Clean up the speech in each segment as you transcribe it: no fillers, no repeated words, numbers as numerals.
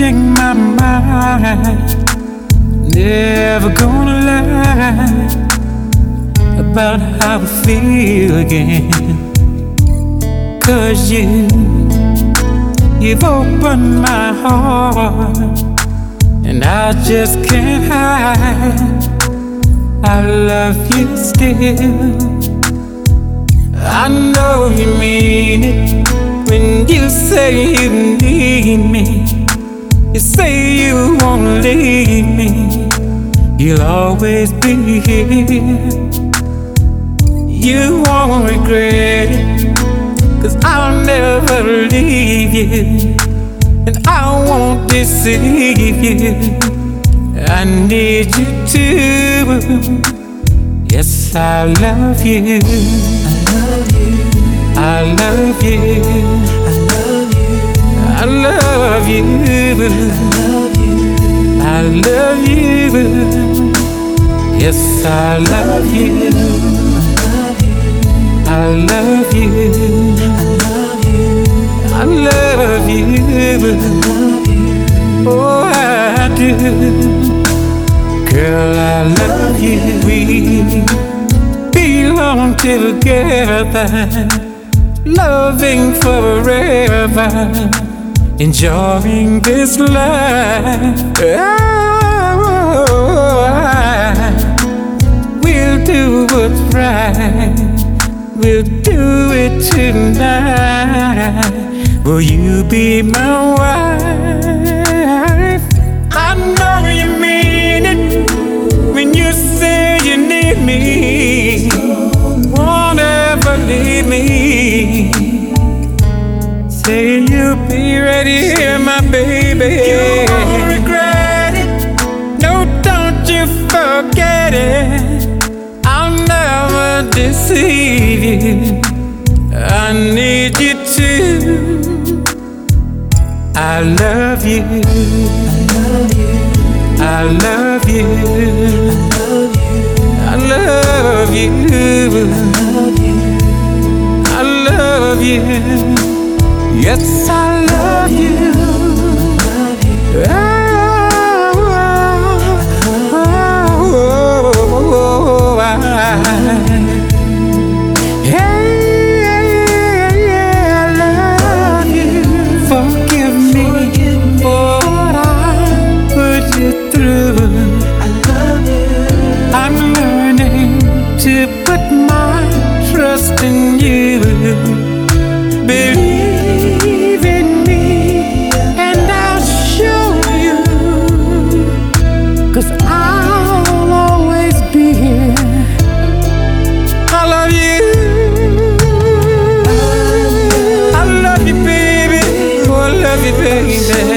make my mind. Never gonna lie about how I feel again. 'Cause you've opened my heart, and I just can't hide. I love you still. I know you mean it when you say you need me. You say you won't leave me. You'll always be here. You won't regret it, 'cause I'll never leave you, and I won't deceive you. I need you to. Yes, I love you. I love you. I love you. I love you. Yes, I love you. I love you. I love you. Oh, I do. Girl, I love you. We belong together, loving forever, enjoying this life. We'll do what's right. We'll do it tonight. Will you be my wife? I know you mean it when you say you need me. Won't ever leave me. Say you'll be ready here, my baby. You won't regret it. No, don't you forget it. I'll never deceive you. I need you to. I love you. I love you. I love you. I love you. Yes, I love you. To put my trust in you. Believe in me, and I'll show you. 'Cause I'll always be here. I love you. I love you, baby. Oh, I love you, baby.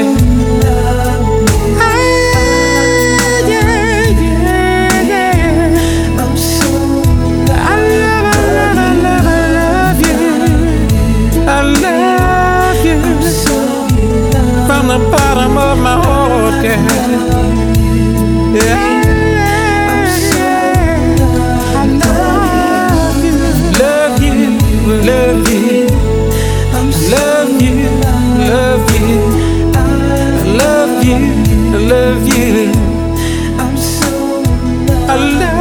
From the bottom of my heart, yeah. I love you, love you, love you, love you, love you, love you, love you. I love you.